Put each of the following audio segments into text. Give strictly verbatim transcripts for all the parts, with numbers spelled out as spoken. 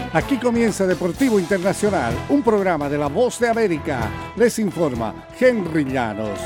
Aquí comienza Deportivo Internacional, un programa de La Voz de América. Les informa Henry Llanos.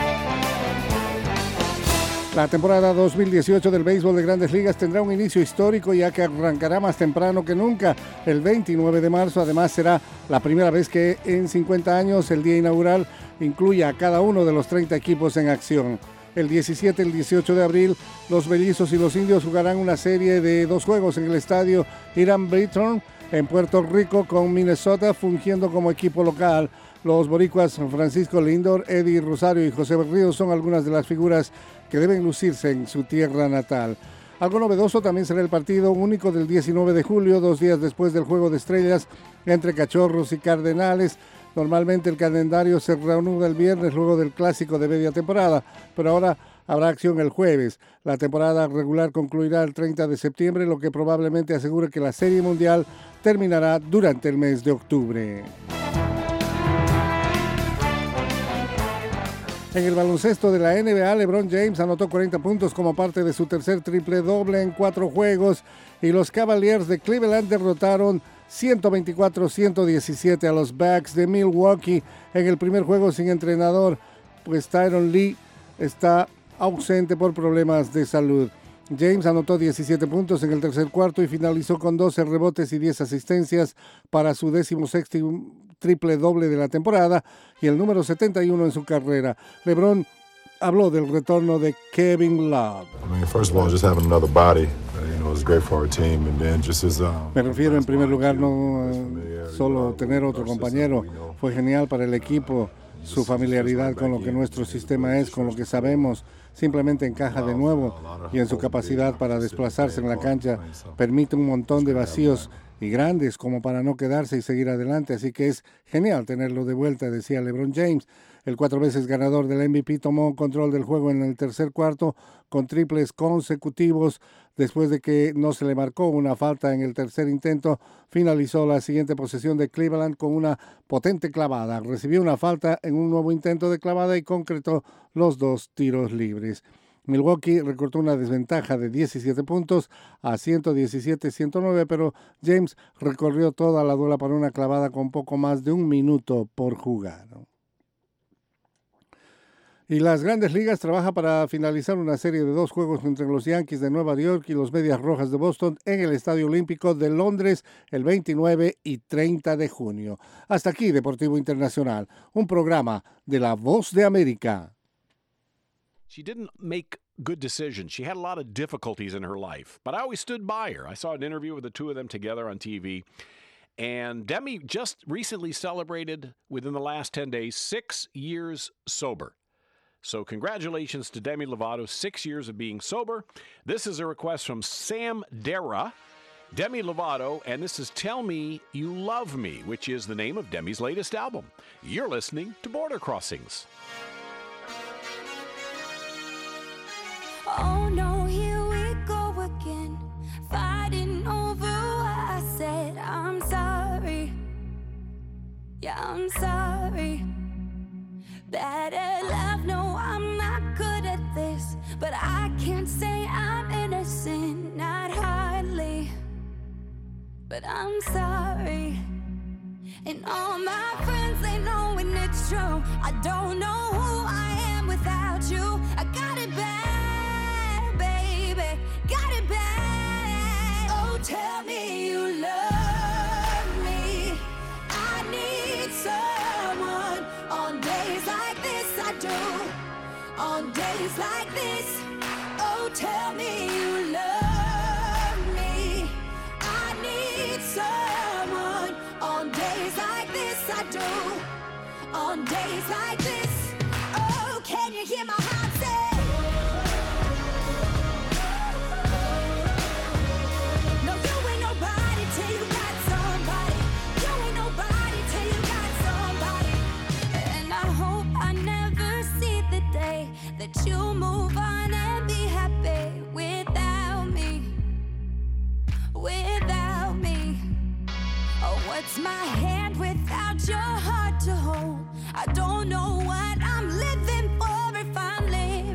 La temporada dos mil dieciocho del béisbol de Grandes Ligas tendrá un inicio histórico, ya que arrancará más temprano que nunca, el veintinueve de marzo. Además, será la primera vez que en cincuenta años el día inaugural incluya a cada uno de los treinta equipos en acción. El diecisiete y el dieciocho de abril, los Mellizos y los Indios jugarán una serie de dos juegos en el estadio Hiram Bithorn en Puerto Rico, con Minnesota fungiendo como equipo local. Los boricuas Francisco Lindor, Eddie Rosario y José Berríos son algunas de las figuras que deben lucirse en su tierra natal. Algo novedoso también será el partido único del diecinueve de julio, dos días después del Juego de Estrellas entre Cachorros y Cardenales. Normalmente el calendario se reanuda el viernes luego del clásico de media temporada, pero ahora habrá acción el jueves. La temporada regular concluirá el treinta de septiembre, lo que probablemente asegure que la Serie Mundial terminará durante el mes de octubre. En el baloncesto de la N B A, LeBron James anotó cuarenta puntos como parte de su tercer triple doble en cuatro juegos y los Cavaliers de Cleveland derrotaron ciento veinticuatro a ciento diecisiete a los Bucks de Milwaukee en el primer juego sin entrenador, pues Tyronn Lee está ausente por problemas de salud. James anotó diecisiete puntos en el tercer cuarto y finalizó con doce rebotes y diez asistencias para su decimosexto triple doble de la temporada y el número setenta y uno en su carrera. LeBron habló del retorno de Kevin Love. Me refiero en primer lugar no solo tener otro compañero, fue genial para el equipo, su familiaridad con lo que nuestro sistema es, con lo que sabemos, simplemente encaja de nuevo y en su capacidad para desplazarse en la cancha permite un montón de vacíos y grandes como para no quedarse y seguir adelante, así que es genial tenerlo de vuelta, decía LeBron James. El cuatro veces ganador del M V P tomó control del juego en el tercer cuarto con triples consecutivos. Después de que no se le marcó una falta en el tercer intento, finalizó la siguiente posesión de Cleveland con una potente clavada. Recibió una falta en un nuevo intento de clavada y concretó los dos tiros libres. Milwaukee recortó una desventaja de diecisiete puntos a ciento diecisiete a ciento nueve, pero James recorrió toda la duela para una clavada con poco más de un minuto por jugar. Y las Grandes Ligas trabaja para finalizar una serie de dos juegos entre los Yankees de Nueva York y los Medias Rojas de Boston en el Estadio Olímpico de Londres el veintinueve y treinta de junio. Hasta aquí Deportivo Internacional, un programa de La Voz de América. She didn't make good decisions. She had a lot of difficulties in her life, but I always stood by her. I saw an interview with the two of them together on T V, and Demi just recently celebrated, within the last ten days, six years sober. So congratulations to Demi Lovato, six years of being sober. This is a request from Sam Dara, Demi Lovato, and this is Tell Me You Love Me, which is the name of Demi's latest album. You're listening to Border Crossings. Oh no, here we go again, fighting over what I said. I'm sorry, yeah, I'm sorry. Bad at love, no, I'm not good at this, but I can't say I'm innocent, not hardly, but I'm sorry. And all my friends, they know when it's true, I don't know who I am without you. I got it bad, baby, got it bad. Oh, tell me you love me, I need someone. On days like this I do, on days like this. Oh, tell me you love me, I need someone. On days like this I do, on days like this. Oh, can you hear my heart say? No, you ain't nobody till you got somebody. You ain't nobody till you got somebody. And I hope I never see the day that you move on and be happy without me, without me. Oh, what's my hand without your heart to hold? I don't know why